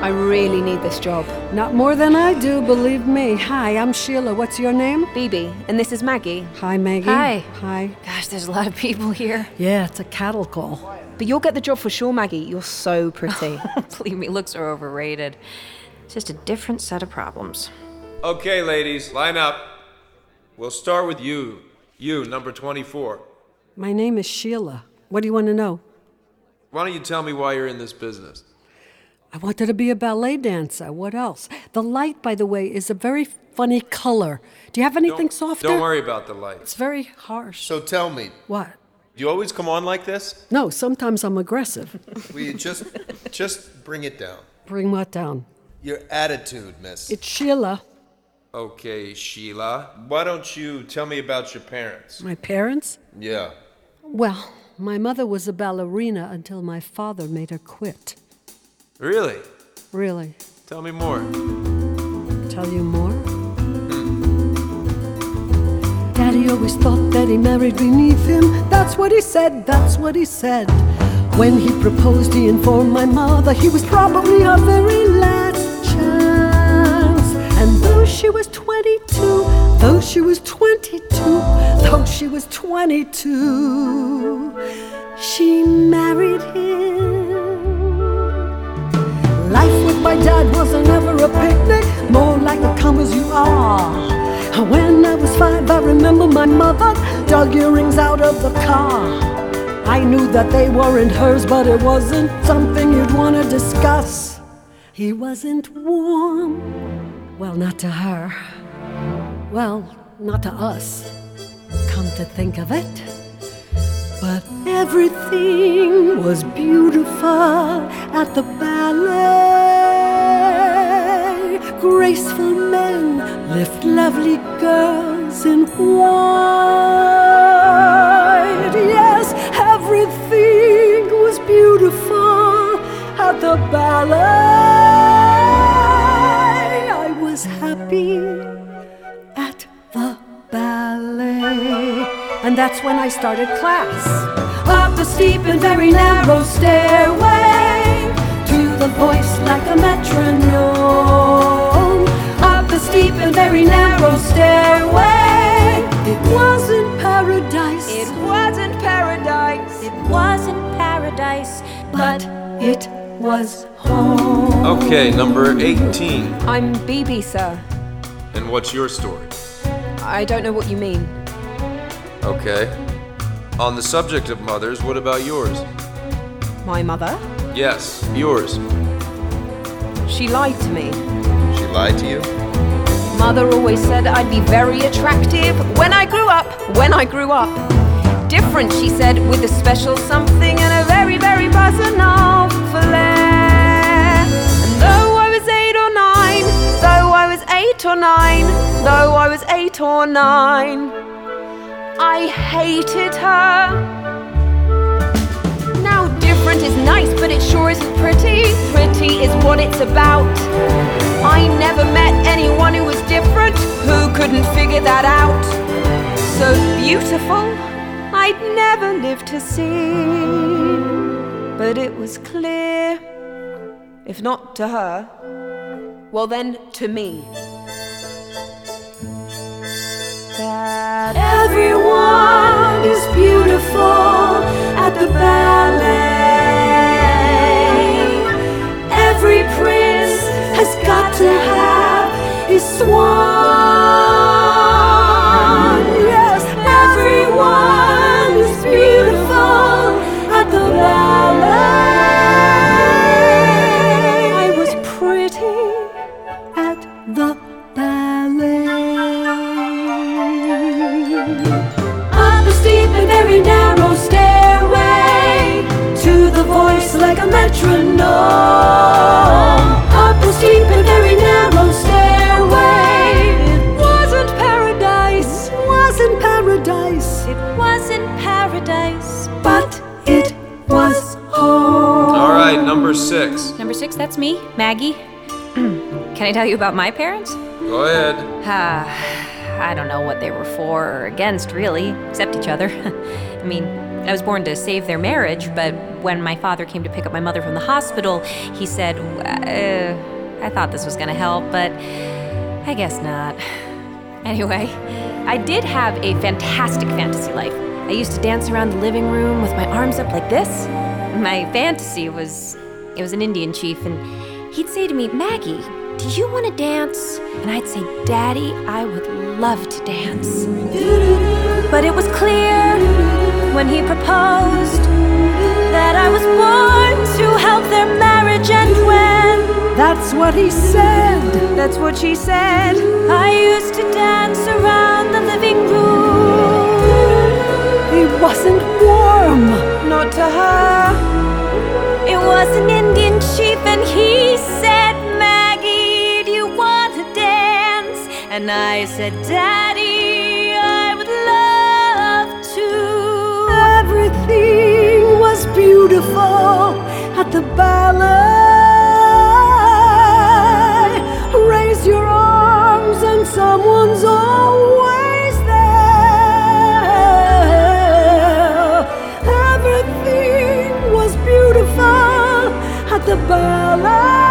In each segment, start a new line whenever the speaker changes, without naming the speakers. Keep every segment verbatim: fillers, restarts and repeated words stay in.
I really need this job.
Not more than I do, believe me. Hi, I'm Sheila. What's your name?
Phoebe, and this is Maggie.
Hi, Maggie.
Hi.
Hi.
Gosh, there's a lot of people here.
Yeah, it's a cattle call.
But you'll get the job for sure, Maggie. You're so pretty.
Believe me, looks are overrated. It's just a different set of problems.
Okay, ladies, line up. We'll start with you. You, number twenty-four.
My name is Sheila. What do you want to know?
Why don't you tell me why you're in this business?
I wanted to be a ballet dancer. What else? The light, by the way, is a very funny color. Do you have anything
Don't,
softer?
don't worry about the lights.
It's very harsh.
So tell me,
What?
Do you always come on like this?
No, sometimes I'm aggressive.
will you just, just bring it down?
Bring what down?
Your attitude, miss.
It's Sheila.
Okay, Sheila. Why don't you tell me about your parents?
My parents?
Yeah.
Well, my mother was a ballerina until my father made her quit.
Really?
Really?
Tell me more.
Tell you more? Daddy always thought that he married beneath him. That's what he said, that's what he said. When he proposed, he informed my mother he was probably her very last chance. And though she was twenty-two, though she was twenty-two, though she was twenty-two, she married him. Life with my dad wasn't ever a picnic, more like a come as you are. When I was five, I remember my mother dug earrings out of the car. I knew that they weren't hers, but it wasn't something you'd want to discuss. He wasn't warm. Well, not to her. Well, not to us. Come to think of it. But everything was beautiful at the ballet. Graceful men lift lovely girls in white. Yes, everything was beautiful at the ballet. I was happy at the ballet. And that's when I started class. Up the steep and very narrow stairway, to the voice like a metronome. Up the steep and very narrow stairway. It wasn't paradise.
It wasn't paradise. It wasn't paradise.
But it was home.
Okay, number eighteen.
I'm Phoebe, sir.
And what's your story?
I don't know what you mean.
Okay. On the subject of mothers, what about yours?
My mother?
Yes, yours.
She lied to me.
She lied to you?
Mother always said I'd be very attractive when I grew up, when I grew up. Different, she said, with a special something and a very, very personal flair. And though I was eight or nine, though I was eight or nine, though I was eight or nine, I hated her. Now different is nice, but it sure isn't pretty. Pretty is what it's about. I never met anyone who was different, who couldn't figure that out. So beautiful, I'd never live to see. But it was clear, if not to her, well then to me, that everyone is beautiful at the ballet. Every prince has got to have his swan. Yes, everyone is beautiful at the ballet. I was pretty at the ballet. Up the steep and very narrow stairway, to the voice like a metronome. Up the steep and very narrow stairway. It wasn't paradise. It wasn't paradise.
It wasn't paradise.
But it was home.
All right, number six.
Number six, that's me, Maggie. Can I tell you about my parents?
Go ahead.
Ah, I don't know what they were for or against, really, except each other. I mean, I was born to save their marriage, but when my father came to pick up my mother from the hospital, he said, uh, I thought this was gonna help, but I guess not. Anyway, I did have a fantastic fantasy life. I used to dance around the living room with my arms up like this. My fantasy was, it was an Indian chief, and he'd say to me, Maggie, do you want to dance? And I'd say, Daddy, I would love to dance. But it was clear when he proposed that I was born to help their marriage end when
That's what he said.
that's what she said. I used to dance around the living room.
He wasn't warm.
Not to her. It was an Indian chief, and he said, Maggie, do you want to dance? And I said, Daddy, I would love to.
Everything was beautiful at the ballet. Raise your arms and someone's always there. Everything was beautiful at the ballet.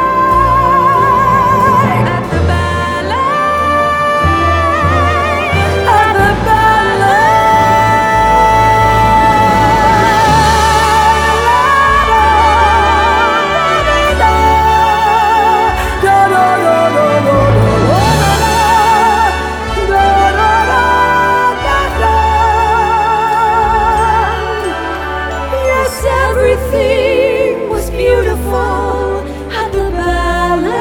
At the ballet.
At the Yes, everything was beautiful at the ballet.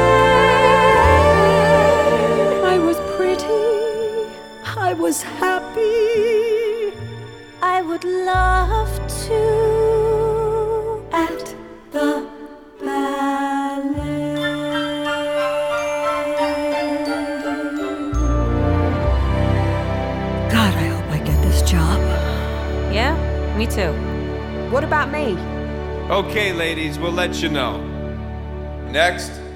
I was pretty. I was happy.
I would love to.
At the ballet. God, I hope I get this job.
Yeah, me too.
What about me?
Okay, ladies, we'll let you know. Next,